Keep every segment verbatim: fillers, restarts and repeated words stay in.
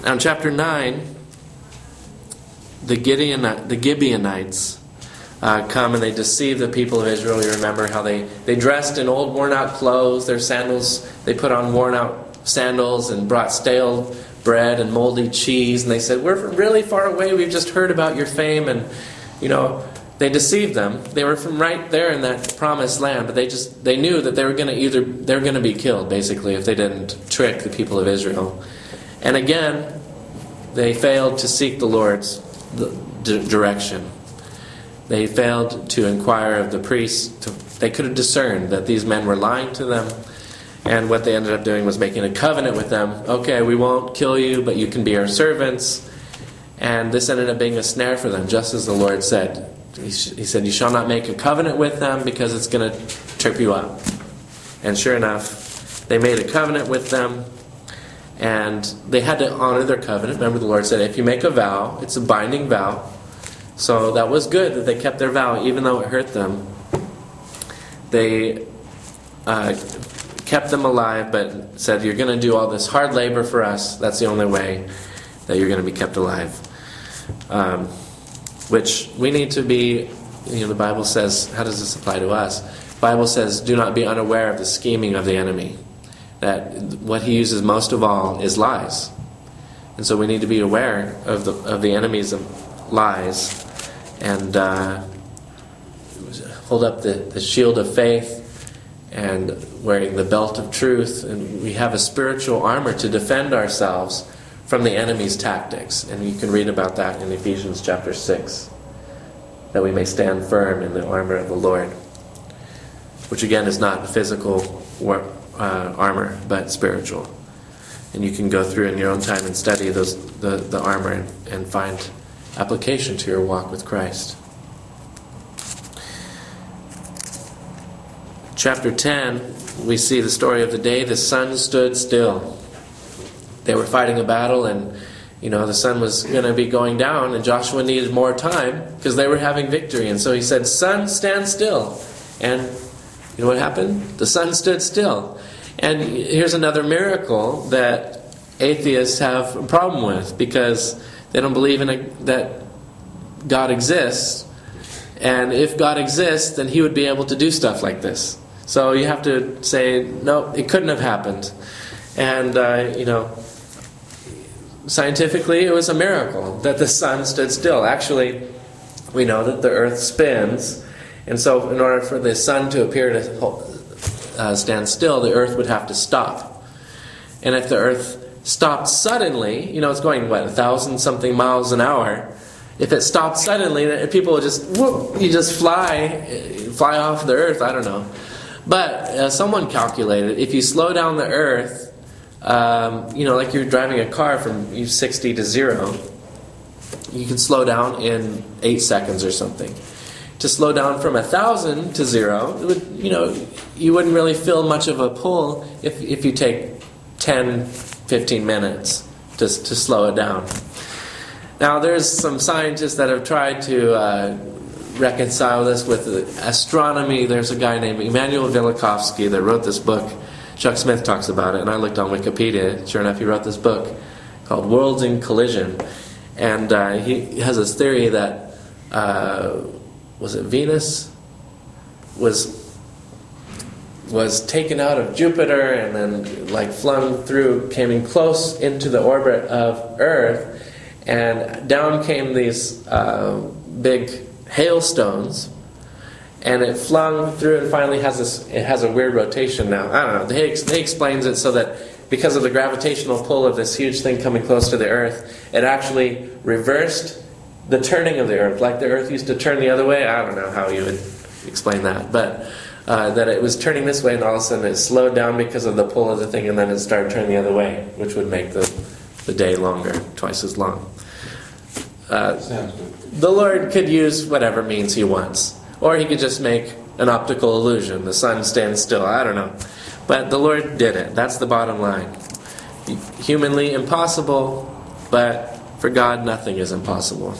Now in chapter nine, the Gideon, the Gibeonites uh, come and they deceive the people of Israel. You remember how they, they dressed in old worn out clothes, their sandals, they put on worn out sandals and brought stale bread and moldy cheese, and they said, we're from really far away, we've just heard about your fame. And you know, they deceived them. They were from right there in that promised land, but they just they knew that they were going to either they were going to be killed basically if they didn't trick the people of Israel. And again, they failed to seek the Lord's d- direction. They failed to inquire of the priests. To, they could have discerned that these men were lying to them. And what they ended up doing was making a covenant with them. Okay, we won't kill you, but you can be our servants. And this ended up being a snare for them, just as the Lord said. He, sh- he said, you shall not make a covenant with them because it's going to trip you up. And sure enough, they made a covenant with them. And they had to honor their covenant. Remember, the Lord said, if you make a vow, it's a binding vow. So that was good that they kept their vow, even though it hurt them. They uh, kept them alive, but said, you're going to do all this hard labor for us. That's the only way that you're going to be kept alive. Um, which we need to be, you know, the Bible says, how does this apply to us? The Bible says, do not be unaware of the scheming of the enemy. That what he uses most of all is lies. And so we need to be aware of the of the enemies of lies and uh, hold up the, the shield of faith and wearing the belt of truth. And we have a spiritual armor to defend ourselves from the enemy's tactics. And you can read about that in Ephesians chapter six. That we may stand firm in the armor of the Lord. Which again is not physical war, uh, armor, but spiritual. And you can go through in your own time and study those the, the armor and, and find application to your walk with Christ. Chapter ten, we see the story of the day the sun stood still. They were fighting a battle, and you know the sun was going to be going down, and Joshua needed more time because they were having victory. And so he said, sun, stand still. And you know what happened? The sun stood still. And here's another miracle that atheists have a problem with, because they don't believe in a, that God exists. And if God exists, then he would be able to do stuff like this. So you have to say, no, it couldn't have happened. And, uh, you know, scientifically it was a miracle that the sun stood still. Actually, we know that the earth spins. And so in order for the sun to appear to uh, stand still, the earth would have to stop. And if the earth stopped suddenly, you know, it's going, what, a thousand something miles an hour. If it stopped suddenly, people would just, whoop, you just fly, fly off the earth, I don't know. But uh, someone calculated, if you slow down the earth, um, you know, like you're driving a car from sixty to zero, you can slow down in eight seconds or something. To slow down from a thousand to zero, it would, you know, you wouldn't really feel much of a pull if if you take ten, fifteen minutes to to slow it down. Now, there's some scientists that have tried to uh, reconcile this with astronomy. There's a guy named Immanuel Velikovsky that wrote this book. Chuck Smith talks about it, and I looked on Wikipedia. Sure enough, he wrote this book called Worlds in Collision. And uh, he has this theory that, uh, was it Venus? Was was taken out of Jupiter and then like flung through, came in close into the orbit of Earth. And down came these uh, big hailstones, and it flung through and finally has this. It has a weird rotation now. I don't know. He, he explains it so that because of the gravitational pull of this huge thing coming close to the Earth, it actually reversed the turning of the Earth, like the Earth used to turn the other way. I don't know how you would explain that, but uh, that it was turning this way, and all of a sudden it slowed down because of the pull of the thing, and then it started turning the other way, which would make the the day longer, twice as long. Uh, the Lord could use whatever means he wants. Or he could just make an optical illusion. The sun stands still. I don't know. But the Lord did it. That's the bottom line. Humanly impossible, but for God nothing is impossible.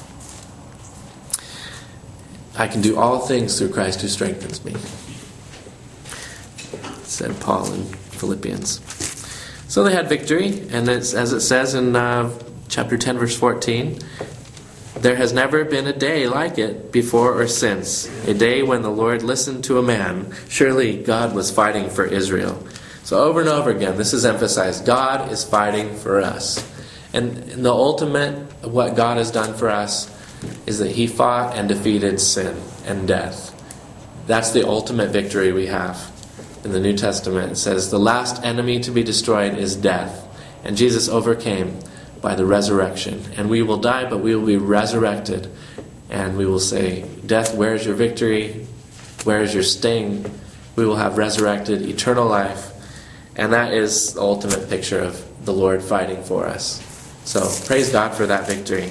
I can do all things through Christ who strengthens me, said Paul in Philippians. So they had victory, and it's, as it says in uh, chapter ten, verse fourteen, there has never been a day like it before or since, a day when the Lord listened to a man. Surely God was fighting for Israel. So over and over again, this is emphasized. God is fighting for us. And the ultimate, what God has done for us, is that He fought and defeated sin and death. That's the ultimate victory we have. In the New Testament, it says, the last enemy to be destroyed is death. And Jesus overcame by the resurrection. And we will die, but we will be resurrected. And we will say, death, where is your victory? Where is your sting? We will have resurrected eternal life. And that is the ultimate picture of the Lord fighting for us. So praise God for that victory.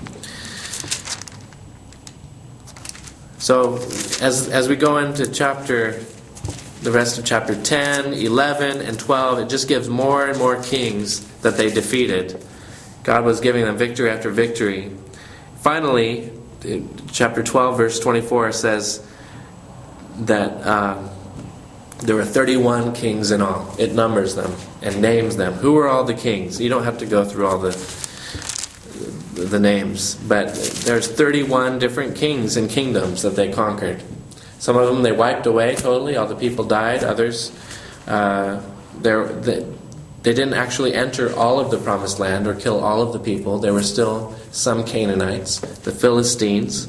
So as as we go into chapter, the rest of chapter ten, eleven, and twelve, it just gives more and more kings that they defeated. God was giving them victory after victory. Finally, chapter twelve, verse twenty-four says that uh, there were thirty-one kings in all. It numbers them and names them. Who were all the kings? You don't have to go through all the the names, but there's thirty-one different kings and kingdoms that they conquered. Some of them they wiped away totally. All the people died. Others, uh, they, they didn't actually enter all of the promised land or kill all of the people. There were still some Canaanites, the Philistines.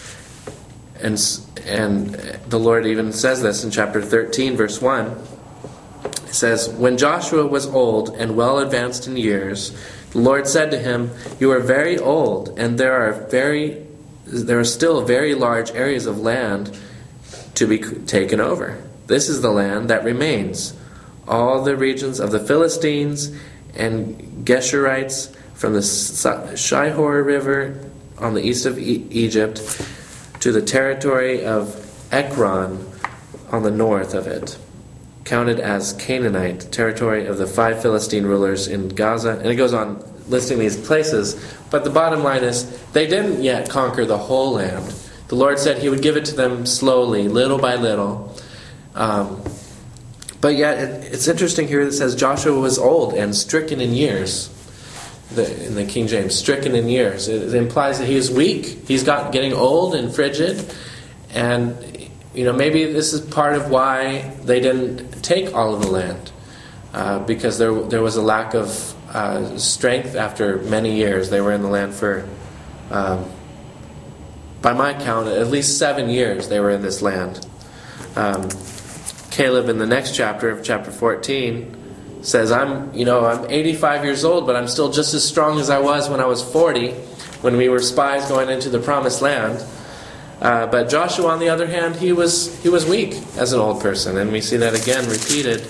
And, and the Lord even says this in chapter thirteen, verse one. It says, when Joshua was old and well advanced in years, the Lord said to him, you are very old, and there are very there are still very large areas of land to be taken over. This is the land that remains, all the regions of the Philistines and Geshurites from the Shihor River on the east of e- Egypt to the territory of Ekron on the north of it, counted as Canaanite, territory of the five Philistine rulers in Gaza. And it goes on listing these places. But the bottom line is, they didn't yet conquer the whole land. The Lord said He would give it to them slowly, little by little. Um, but yet, it, it's interesting here that it says Joshua was old and stricken in years. The, in the King James, stricken in years. It, it implies that he was weak. He's got getting old and frigid. And, you know, maybe this is part of why they didn't take all of the land. Uh, because there there was a lack of uh, strength after many years. They were in the land for, um, by my count, at least seven years they were in this land. Um, Caleb in the next chapter, of chapter fourteen, says, I'm, you know, I'm eighty-five years old, but I'm still just as strong as I was when I was forty, when we were spies going into the promised land. Uh, but Joshua, on the other hand, he was he was weak as an old person, and we see that again repeated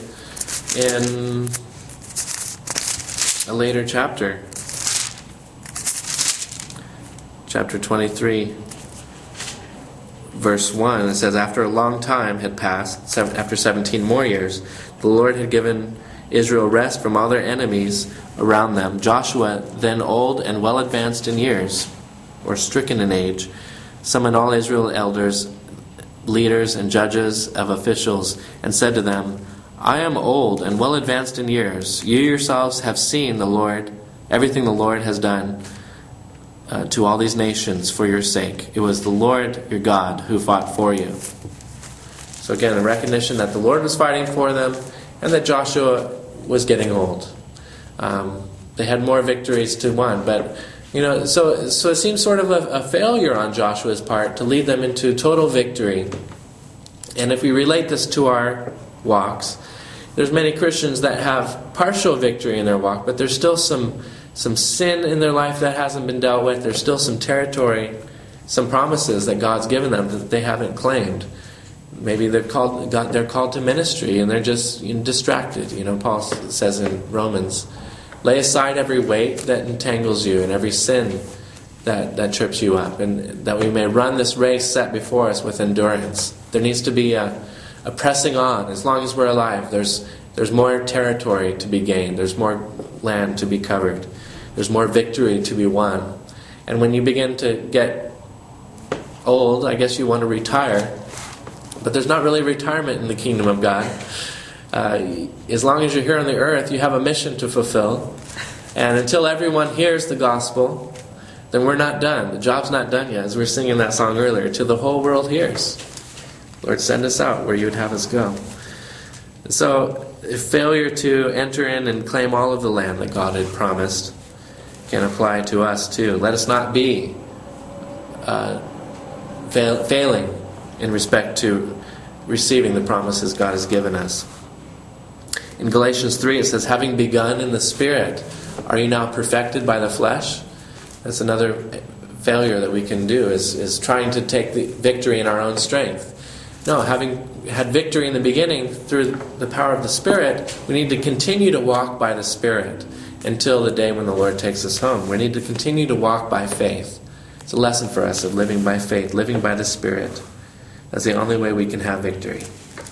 in a later chapter, chapter twenty-three, verse one. It says, after a long time had passed, after seventeen more years, the Lord had given Israel rest from all their enemies around them. Joshua, then old and well advanced in years, or stricken in age, summoned all Israel elders, leaders, and judges of officials, and said to them, I am old and well advanced in years. You yourselves have seen the Lord, everything the Lord has done uh, to all these nations for your sake. It was the Lord your God who fought for you. So again, a recognition that the Lord was fighting for them, and that Joshua was getting old. Um, they had more victories to one, but you know, so so it seems sort of a, a failure on Joshua's part to lead them into total victory. And if we relate this to our walks, there's many Christians that have partial victory in their walk, but there's still some some sin in their life that hasn't been dealt with. There's still some territory, some promises that God's given them that they haven't claimed. Maybe they're called God, they're called to ministry and they're just you know, distracted. You know, Paul says in Romans, lay aside every weight that entangles you and every sin that, that trips you up, and that we may run this race set before us with endurance. There needs to be a, a pressing on. As long as we're alive, there's there's more territory to be gained. There's more land to be covered. There's more victory to be won. And when you begin to get old, I guess you want to retire. But there's not really retirement in the kingdom of God. Uh, as long as you're here on the earth, you have a mission to fulfill. And until everyone hears the gospel, then we're not done. The job's not done yet, as we were singing that song earlier. Till the whole world hears. Lord, send us out where you would have us go. So, if failure to enter in and claim all of the land that God had promised can apply to us too. Let us not be uh, fail, failing in respect to receiving the promises God has given us. In Galatians three it says, having begun in the Spirit, are you now perfected by the flesh? That's another failure that we can do, is, is trying to take the victory in our own strength. No, having had victory in the beginning through the power of the Spirit, we need to continue to walk by the Spirit until the day when the Lord takes us home. We need to continue to walk by faith. It's a lesson for us of living by faith, living by the Spirit. That's the only way we can have victory.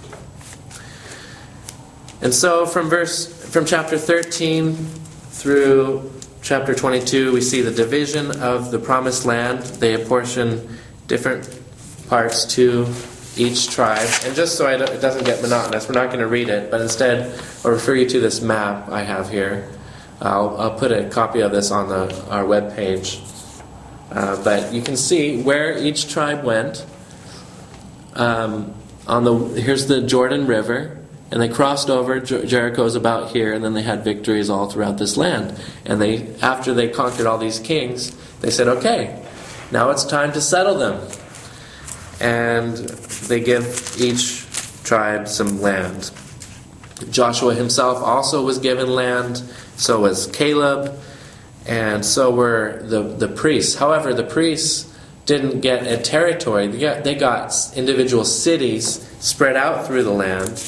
And so from verse from chapter thirteen through chapter twenty-two, we see the division of the promised land. They apportion different parts to each tribe. And just so I don't, it doesn't get monotonous, we're not going to read it, but instead I'll refer you to this map I have here. I'll, I'll put a copy of this on the, our webpage. Uh, but you can see where each tribe went. Um, on the here's the Jordan River. And they crossed over. Jer- Jericho's about here, and then they had victories all throughout this land. And they, after they conquered all these kings, they said, okay, now it's time to settle them. And they give each tribe some land. Joshua himself also was given land. So was Caleb. And so were the, the priests. However, the priests didn't get a territory. They got, they got individual cities spread out through the land.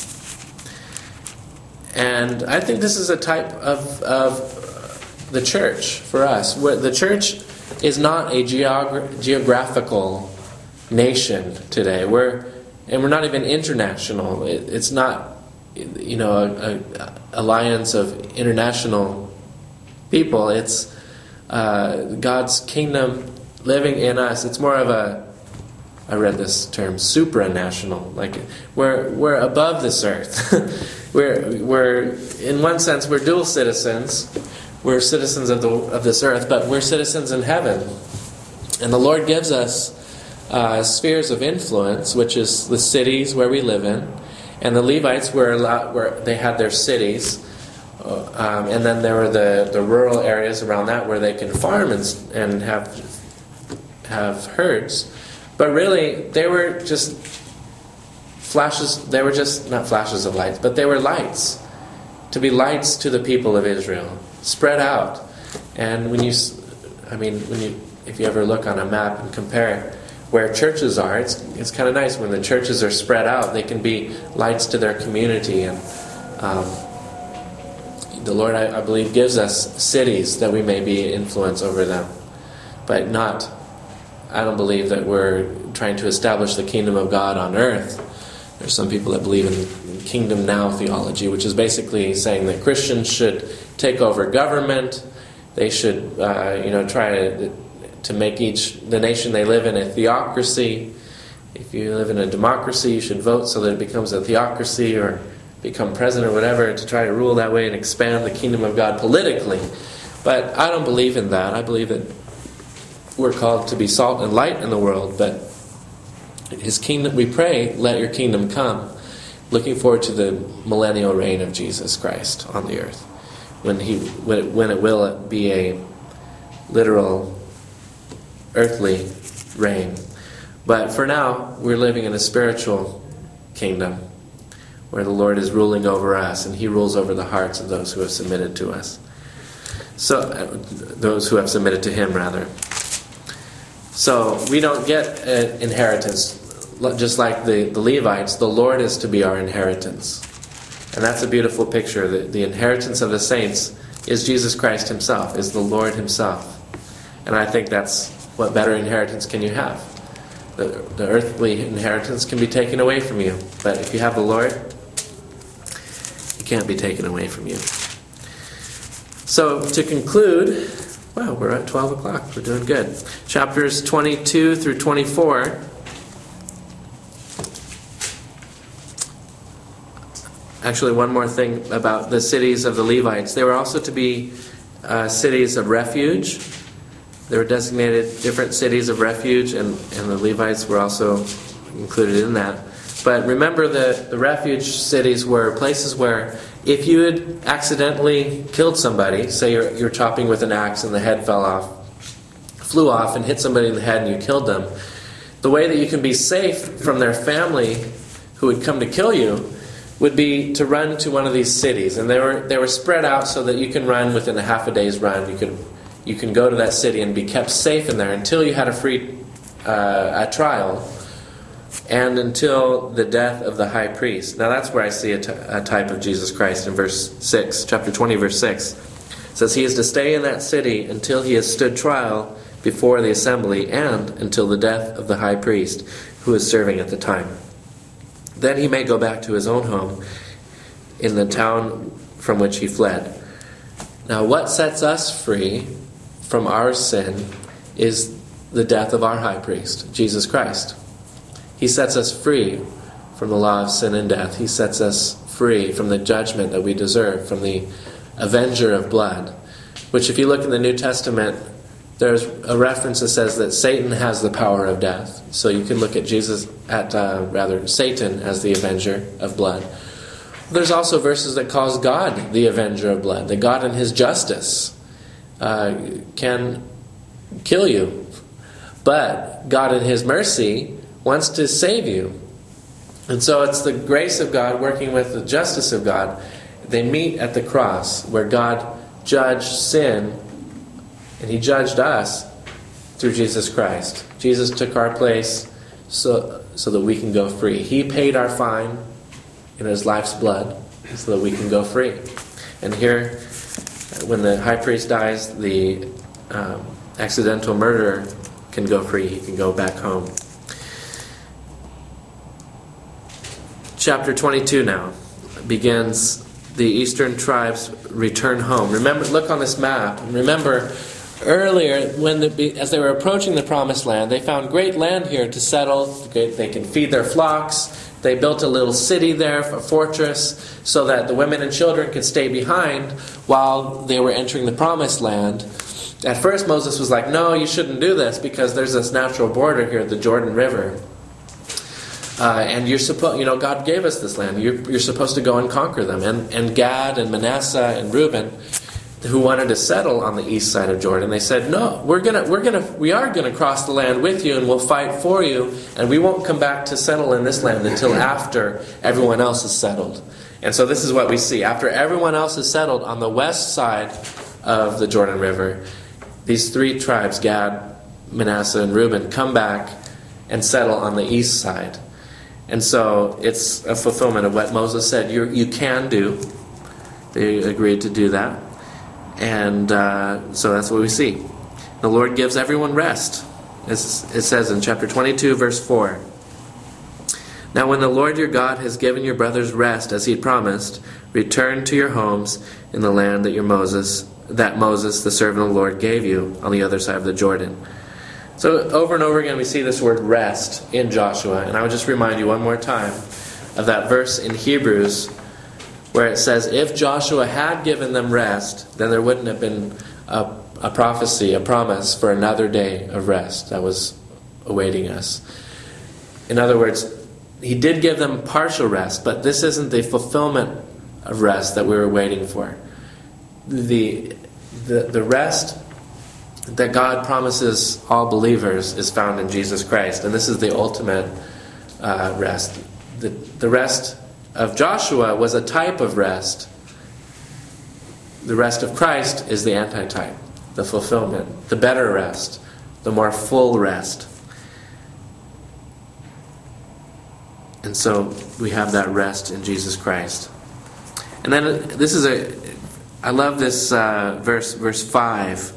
And I think this is a type of, of the church for us. The church is not a geogra- geographical nation today. We're and we're not even international. It, it's not, you know, a, a alliance of international people. It's uh, God's kingdom living in us. It's more of a, I read this term, supranational. Like we're we're above this earth. We're, we're, in one sense, we're dual citizens. We're citizens of the of this earth, but we're citizens in heaven. And the Lord gives us uh, spheres of influence, which is the cities where we live in. And the Levites were allowed, where they had their cities, uh, um, and then there were the, the rural areas around that where they can farm and and have have herds. But really, they were just flashes, they were just, not flashes of lights, but they were lights. To be lights to the people of Israel. Spread out. And when you, I mean, when you, if you ever look on a map and compare where churches are, it's it's kind of nice when the churches are spread out. They can be lights to their community. And um, the Lord, I, I believe, gives us cities that we may be influence over them. But not, I don't believe that we're trying to establish the kingdom of God on earth. There's some people that believe in kingdom now theology, which is basically saying that Christians should take over government. They should, uh, you know, try to, to make each the nation they live in a theocracy. If you live in a democracy, you should vote so that it becomes a theocracy, or become president or whatever, to try to rule that way and expand the kingdom of God politically. But I don't believe in that. I believe that we're called to be salt and light in the world, but His kingdom, we pray, let your kingdom come. Looking forward to the millennial reign of Jesus Christ on the earth, when he, when it, when it will be a literal earthly reign. But for now, we're living in a spiritual kingdom where the Lord is ruling over us, and He rules over the hearts of those who have submitted to us. So, uh, those who have submitted to Him, rather. So we don't get an inheritance. Just like the, the Levites, the Lord is to be our inheritance. And that's a beautiful picture. The, the inheritance of the saints is Jesus Christ Himself, is the Lord Himself. And I think that's, what better inheritance can you have? The, the earthly inheritance can be taken away from you. But if you have the Lord, it can't be taken away from you. So to conclude, wow, we're at twelve o'clock. We're doing good. Chapters twenty-two through twenty-four. actually, one more thing about the cities of the Levites. They were also to be uh, cities of refuge. They were designated different cities of refuge, and, and the Levites were also included in that. But remember that the refuge cities were places where if you had accidentally killed somebody, say you're, you're chopping with an axe and the head fell off, flew off and hit somebody in the head and you killed them, the way that you can be safe from their family who would come to kill you would be to run to one of these cities. And they were they were spread out so that you can run within a half a day's run. You can you can go to that city and be kept safe in there until you had a free uh, a trial, and until the death of the high priest. Now that's where I see a, t- a type of Jesus Christ in verse six, chapter twenty, verse six. It says he is to stay in that city until he has stood trial before the assembly, and until the death of the high priest who is serving at the time. Then he may go back to his own home in the town from which he fled. Now what sets us free from our sin is the death of our high priest, Jesus Christ. He sets us free from the law of sin and death. He sets us free from the judgment that we deserve, from the avenger of blood. Which, if you look in the New Testament, there's a reference that says that Satan has the power of death. So you can look at Jesus, at uh, rather Satan as the avenger of blood. There's also verses that calls God the avenger of blood. That God in his justice uh, can kill you. But God in his mercy wants to save you. And so it's the grace of God working with the justice of God. They meet at the cross where God judged sin, and he judged us through Jesus Christ. Jesus took our place so, so that we can go free. He paid our fine in his life's blood so that we can go free. And here, when the high priest dies, the um, accidental murderer can go free. He can go back home. Chapter twenty-two now begins the eastern tribes return home. Remember, look on this map. Remember, earlier, when the, as they were approaching the promised land, they found great land here to settle. They can feed their flocks. They built a little city there, a fortress, so that the women and children could stay behind while they were entering the promised land. At first, Moses was like, no, you shouldn't do this because there's this natural border here, the Jordan River. Uh, and you're supposed, you know, God gave us this land. You're, you're supposed to go and conquer them. And, and Gad and Manasseh and Reuben, who wanted to settle on the east side of Jordan, they said, "No, we're gonna, we're gonna, we are gonna cross the land with you, and we'll fight for you, and we won't come back to settle in this land until after everyone else is settled." And so this is what we see: after everyone else is settled on the west side of the Jordan River, these three tribes, Gad, Manasseh, and Reuben, come back and settle on the east side. And so it's a fulfillment of what Moses said you you can do. They agreed to do that. And uh, so that's what we see. The Lord gives everyone rest. As it says in chapter twenty-two, verse four. Now when the Lord your God has given your brothers rest, as he promised, return to your homes in the land that your Moses, that Moses, the servant of the Lord, gave you on the other side of the Jordan. So over and over again we see this word rest in Joshua. And I would just remind you one more time of that verse in Hebrews where it says, if Joshua had given them rest, then there wouldn't have been a, a prophecy, a promise for another day of rest that was awaiting us. In other words, he did give them partial rest, but this isn't the fulfillment of rest that we were waiting for. The, the, the rest that God promises all believers is found in Jesus Christ, and this is the ultimate uh, rest. The, the rest of Joshua was a type of rest. The rest of Christ is the antitype, the fulfillment, the better rest, the more full rest. And so we have that rest in Jesus Christ. And then this is a, I love this uh, verse, verse five.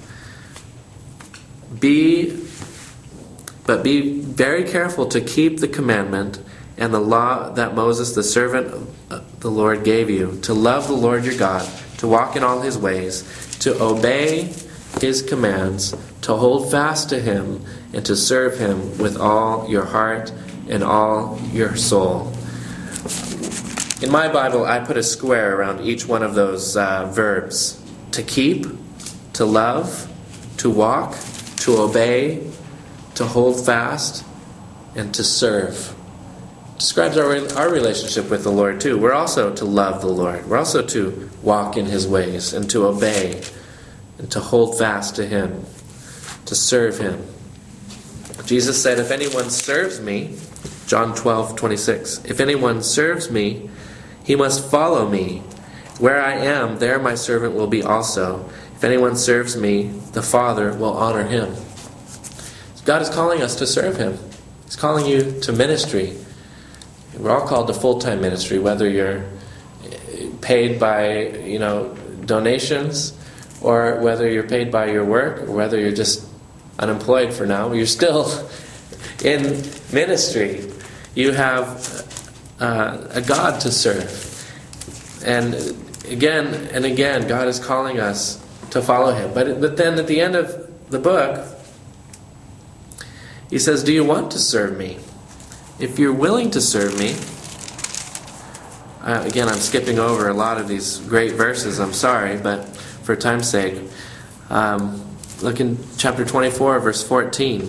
Be, but be very careful to keep the commandment and the law that Moses, the servant of the Lord, gave you, to love the Lord your God, to walk in all his ways, to obey his commands, to hold fast to him, and to serve him with all your heart and all your soul. In my Bible, I put a square around each one of those uh, verbs. To keep, to love, to walk, to obey, to hold fast, and to serve. It describes our, our relationship with the Lord too. We're also to love the Lord. We're also to walk in His ways and to obey and to hold fast to Him, to serve Him. Jesus said, if anyone serves me, John twelve twenty-six, if anyone serves me, he must follow me. Where I am, there my servant will be also. If anyone serves me, the Father will honor him. God is calling us to serve Him. He's calling you to ministry. We're all called to full-time ministry, whether you're paid by, you know, donations, or whether you're paid by your work, or whether you're just unemployed for now. You're still in ministry. You have uh, a God to serve. And again and again, God is calling us to follow Him. But, but then at the end of the book, He says, do you want to serve me? If you're willing to serve me, uh, again, I'm skipping over a lot of these great verses, I'm sorry, but for time's sake, um, look in chapter twenty-four, verse fourteen.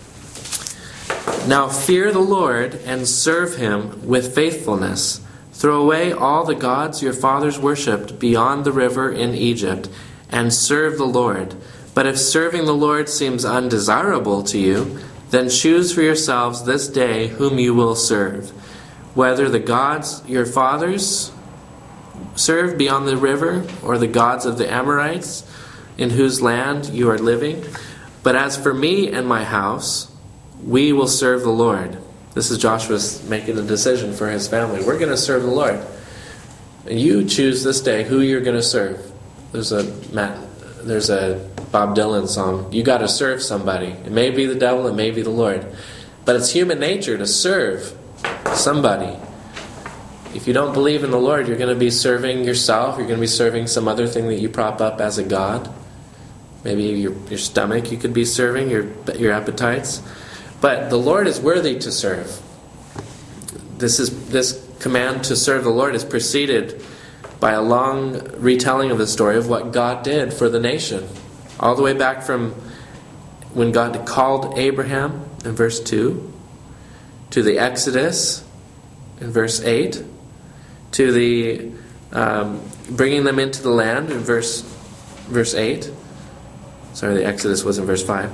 Now fear the Lord and serve Him with faithfulness. Throw away all the gods your fathers worshipped beyond the river in Egypt, and serve the Lord. But if serving the Lord seems undesirable to you, then choose for yourselves this day whom you will serve, whether the gods your fathers served beyond the river, or the gods of the Amorites, in whose land you are living. But as for me and my house, we will serve the Lord. This is Joshua's making a decision for his family. We're going to serve the Lord. And you choose this day who you're going to serve. There's a Matt, there's a Bob Dylan song. You got to serve somebody. It may be the devil, it may be the Lord. But it's human nature to serve somebody. If you don't believe in the Lord, you're going to be serving yourself. You're going to be serving some other thing that you prop up as a god. Maybe your your stomach you could be serving, your your appetites. But the Lord is worthy to serve. This is this command to serve the Lord is preceded by a long retelling of the story of what God did for the nation. All the way back from when God called Abraham in verse two, to the Exodus in verse eight, to the um, bringing them into the land in verse verse eight. Sorry, the Exodus was in verse five.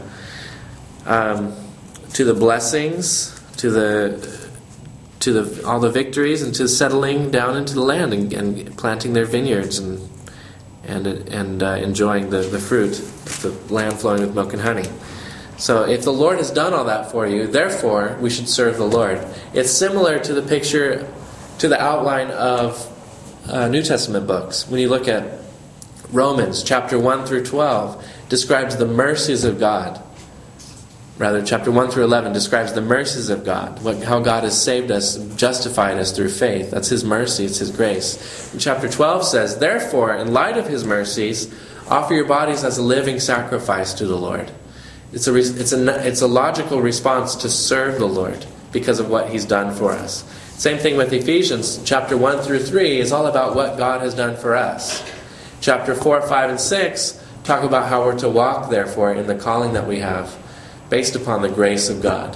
Um, to the blessings, to the to the all the victories, and to settling down into the land and, and planting their vineyards and and and uh, enjoying the, the fruit of the land flowing with milk and honey. So if the Lord has done all that for you, therefore we should serve the Lord. It's similar to the picture, to the outline of uh, New Testament books. When you look at Romans chapter one through twelve, describes the mercies of God. Rather, chapter one through eleven describes the mercies of God, what, how God has saved us, justified us through faith. That's His mercy, it's His grace. And chapter twelve says, therefore, in light of His mercies, offer your bodies as a living sacrifice to the Lord. It's a, it's a, it's a logical response to serve the Lord because of what He's done for us. Same thing with Ephesians, chapter one through three is all about what God has done for us. Chapter four, five, and six talk about how we're to walk, therefore, in the calling that we have, based upon the grace of God.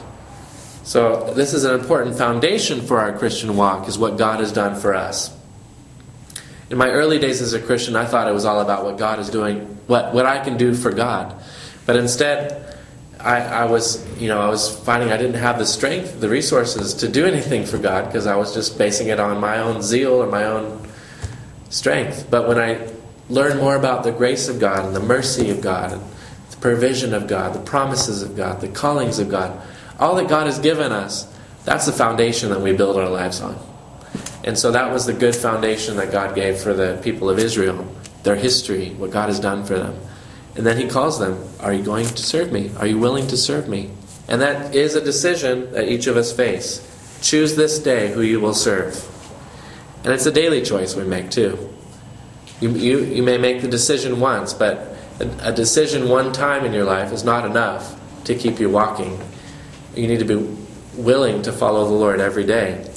So this is an important foundation for our Christian walk, is what God has done for us. In my early days as a Christian, I thought it was all about what God is doing, what, what I can do for God. But instead, I, I was, you know, I was finding I didn't have the strength, the resources to do anything for God, because I was just basing it on my own zeal or my own strength. But when I learned more about the grace of God and the mercy of God and the provision of God, the promises of God, the callings of God, all that God has given us, that's the foundation that we build our lives on. And so that was the good foundation that God gave for the people of Israel, their history, what God has done for them. And then He calls them, are you going to serve me? Are you willing to serve me? And that is a decision that each of us face. Choose this day who you will serve. And it's a daily choice we make too. You, you, you may make the decision once, but a, a decision one time in your life is not enough to keep you walking. You need to be willing to follow the Lord every day.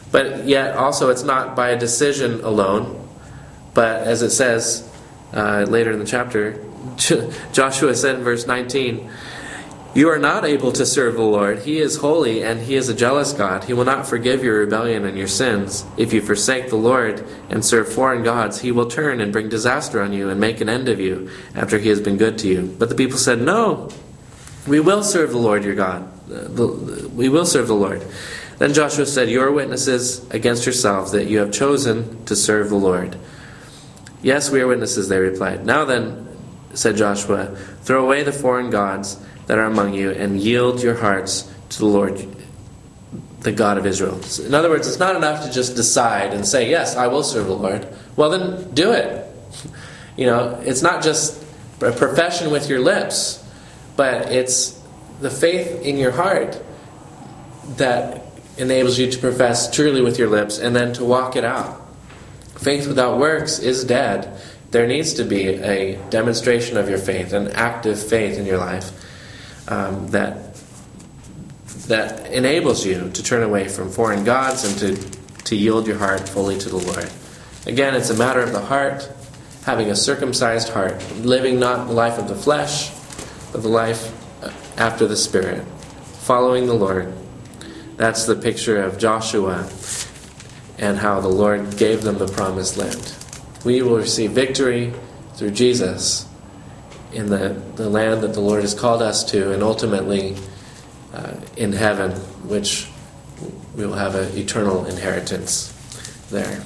But yet also it's not by a decision alone, but as it says uh, later in the chapter, Joshua said in verse nineteen, "You are not able to serve the Lord. He is holy, and He is a jealous God. He will not forgive your rebellion and your sins. If you forsake the Lord and serve foreign gods, He will turn and bring disaster on you and make an end of you after He has been good to you." But the people said, "No, we will serve the Lord your God. We will serve the Lord." Then Joshua said, "You are witnesses against yourselves that you have chosen to serve the Lord." "Yes, we are witnesses," they replied. "Now then," said Joshua, "throw away the foreign gods that are among you and yield your hearts to the Lord, the God of Israel." In other words, it's not enough to just decide and say, "Yes, I will serve the Lord." Well, then do it. You know, it's not just a profession with your lips, but it's the faith in your heart that enables you to profess truly with your lips and then to walk it out. Faith without works is dead. There needs to be a demonstration of your faith, an active faith in your life um, that that enables you to turn away from foreign gods and to, to yield your heart fully to the Lord. Again, it's a matter of the heart, having a circumcised heart, living not the life of the flesh, but the life after the Spirit, following the Lord. That's the picture of Joshua and how the Lord gave them the promised land. We will receive victory through Jesus in the, the land that the Lord has called us to, and ultimately uh, in heaven, which we will have an eternal inheritance there.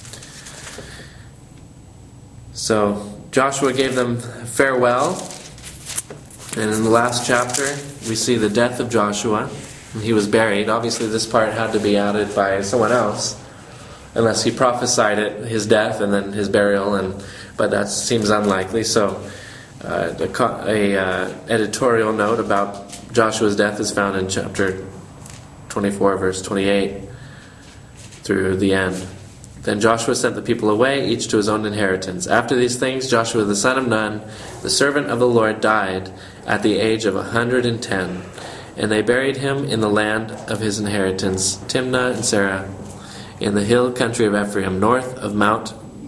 So Joshua gave them farewell, and in the last chapter we see the death of Joshua. He was buried. Obviously this part had to be added by someone else, unless he prophesied it, his death and then his burial, and but that seems unlikely. So uh, a, a uh, editorial note about Joshua's death is found in chapter twenty-four, verse twenty-eight through the end. Then Joshua sent the people away, each to his own inheritance. After these things, Joshua the son of Nun, the servant of the Lord, died at the age of a hundred and ten. And they buried him in the land of his inheritance, Timnah and Serah, in the hill country of Ephraim, north of Mount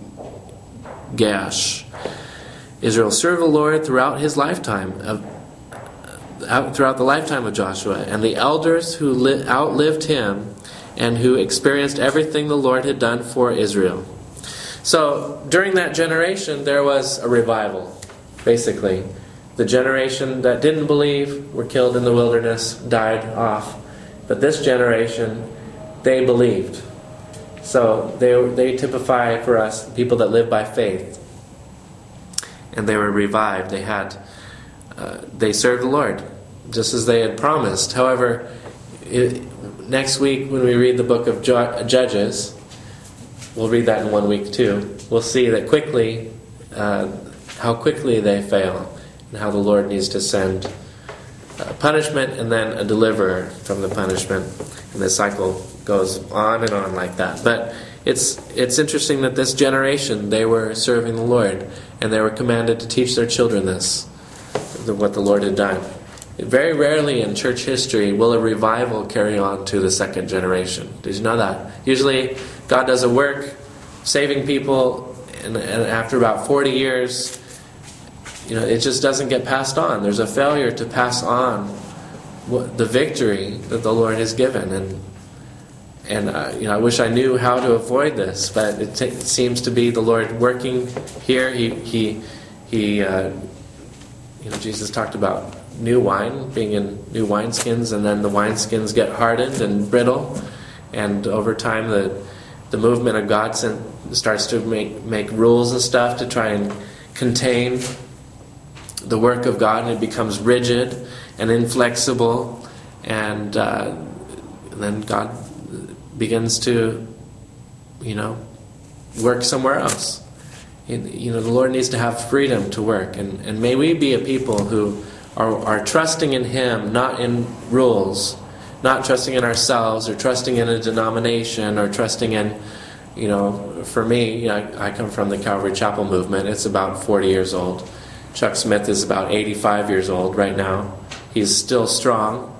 Gaash. Israel served the Lord throughout his lifetime, of, throughout the lifetime of Joshua, and the elders who li- outlived him and who experienced everything the Lord had done for Israel. So during that generation, there was a revival, basically. The generation that didn't believe were killed in the wilderness, died off. But this generation, they believed. So they they typify for us people that live by faith. And they were revived. They had uh, they served the Lord, just as they had promised. However, it, next week when we read the book of Judges, we'll read that in one week too. We'll see that quickly, uh, how quickly they fail. And how the Lord needs to send uh, punishment and then a deliverer from the punishment. And the cycle goes on and on like that. But it's it's interesting that this generation, they were serving the Lord. And they were commanded to teach their children this, what the Lord had done. Very rarely in church history will a revival carry on to the second generation. Did you know that? Usually God does a work saving people, and, and after about forty years... You know, it just doesn't get passed on. There's a failure to pass on what, the victory that the Lord has given, and and uh, you know, I wish I knew how to avoid this, but it, t- it seems to be the Lord working here. He he he. Uh, you know, Jesus talked about new wine being in new wineskins, and then the wineskins get hardened and brittle, and over time the the movement of God starts to make make rules and stuff to try and contain the work of God, and it becomes rigid and inflexible, and, uh, and then God begins to, you know, work somewhere else. And, you know, the Lord needs to have freedom to work, and, and may we be a people who are, are trusting in Him, not in rules, not trusting in ourselves, or trusting in a denomination, or trusting in, you know, for me, you know, I, I come from the Calvary Chapel movement. It's about forty years old. Chuck Smith is about eighty-five years old right now. He's still strong.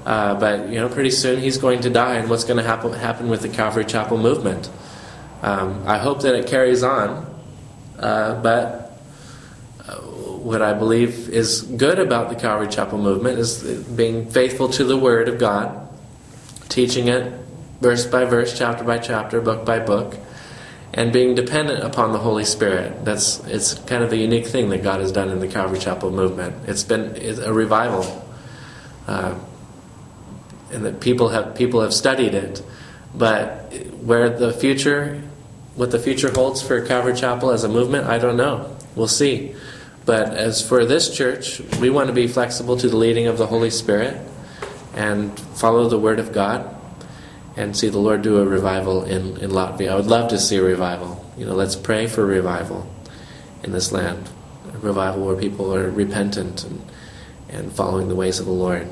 Uh, but you know, pretty soon he's going to die, and what's going to happen happen with the Calvary Chapel movement? Um, I hope that it carries on, uh, but uh, what I believe is good about the Calvary Chapel movement is being faithful to the Word of God, teaching it verse by verse, chapter by chapter, book by book, and being dependent upon the Holy Spirit. That's it's kind of a unique thing that God has done in the Calvary Chapel movement. It's been it's a revival. Uh, and that people have people have studied it, but where the future, what the future holds for Calvary Chapel as a movement, I don't know. We'll see. But as for this church, we want to be flexible to the leading of the Holy Spirit and follow the Word of God and see the Lord do a revival in, in Latvia. I would love to see a revival. You know, let's pray for revival in this land. A revival where people are repentant and, and following the ways of the Lord.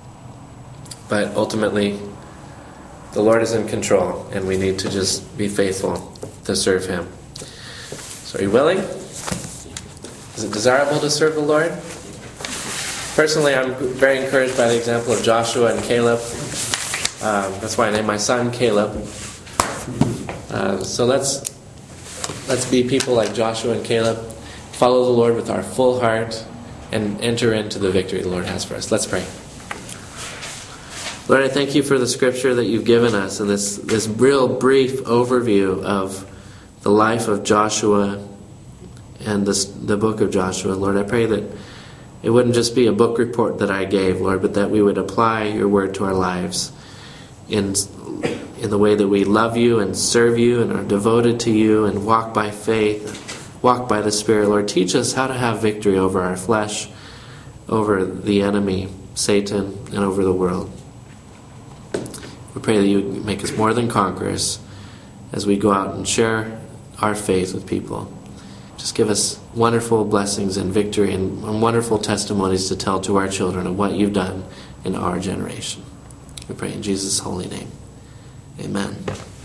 But ultimately, the Lord is in control, and we need to just be faithful to serve Him. So are you willing? Is it desirable to serve the Lord? Personally, I'm very encouraged by the example of Joshua and Caleb. Um, that's why I named my son Caleb. Uh, so let's let's be people like Joshua and Caleb, follow the Lord with our full heart, and enter into the victory the Lord has for us. Let's pray. Lord, I thank you for the scripture that you've given us and this, this real brief overview of the life of Joshua and this, the book of Joshua. Lord, I pray that it wouldn't just be a book report that I gave, Lord, but that we would apply your word to our lives in, in the way that we love you and serve you and are devoted to you and walk by faith, walk by the Spirit. Lord, teach us how to have victory over our flesh, over the enemy, Satan, and over the world. We pray that you make us more than conquerors as we go out and share our faith with people. Just give us wonderful blessings and victory and, and wonderful testimonies to tell to our children of what you've done in our generation. We pray in Jesus' holy name. Amen.